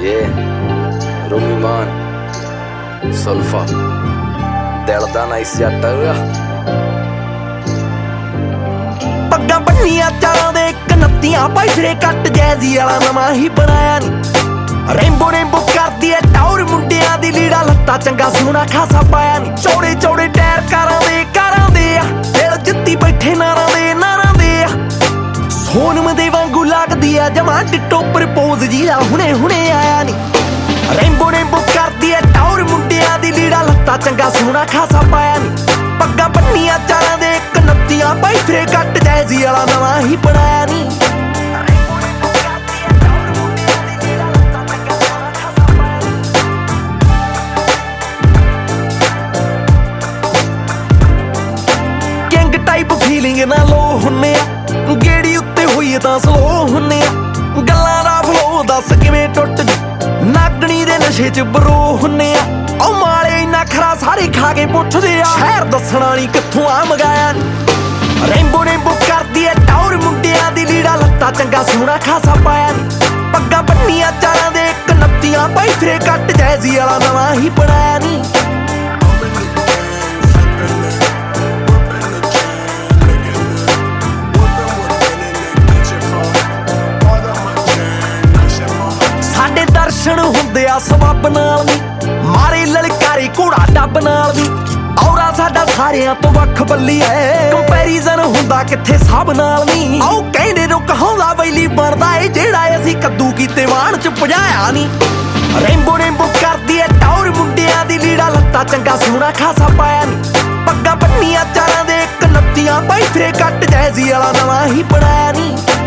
ये रूमी मान सुल्फा दिल दा नाइस जट पग्गां बन्नियां चारां दे कनत्तियां पैसरे कट जैजी वाला नवां ही बनाया नी रेंबो रेंबो करदी ऐ टौर मुंडियां दी लीड़ा लत्ता चंगा सोहना खासा पाया नी चौड़े चौड़े टायर कारां दे आ दिल जित्ती बैठे नारां दे आ सोनम दे वांगू लगदी आ जमां डिट्टो प्रपोज जी दा हुणे हुणे आया नी रेंबो रेंबो करदी ऐ टौर मुंडियां दी लीड़ा लत्ता चंगा सोहना खासा पाया नी पग्गां बन्नियां चारां दे कनत्तियां पैसरे कट जैजी वाला नवां ही बनाया नी फीलिंग ना लो हुन्ने आ गेड़ी उत्ते होई तां स्लो हुन्ने आ गल्लां दा फ्लो दस किवें टुट नागणी दे नशे च बरो हुन्ने आ ओ माले इन्ना खरा सारे खा के पुੱਛਦੇ आ शहर दसणा नी कित्थों आ मंगाया रेंबो रेंबो करदी ऐ टौर मुंडियां दी लीड़ा लत्ता चंगा सोहना खासा पाया नी पग्गां बन्नियां चारां दे कनत्तियां पैसरे कट जैजी वाला नवां ही बनाया नी दर्शन हुंदे आ सबब नाल नी मारे ललकारी घोड़ा डब नाल नी औरा साडा सारियां तो वख बल्ली ऐ कंपैरिजन हुंदा कित्थे सब नाल नी आओ कहंदे नो कहाउंदा बैली बनदा ए जेड़ा असीं कद्दू कीते वाण च भजाया नी रेंबो रेंबो करदी ऐ टौर मुंडियां दी लीड़ा लत्ता चंगा सोहना खासा पाया नी पग्गां बन्नियां चारां दे कनत्तियां पैसरे कट जैजी वाला नवां ही बनाया नी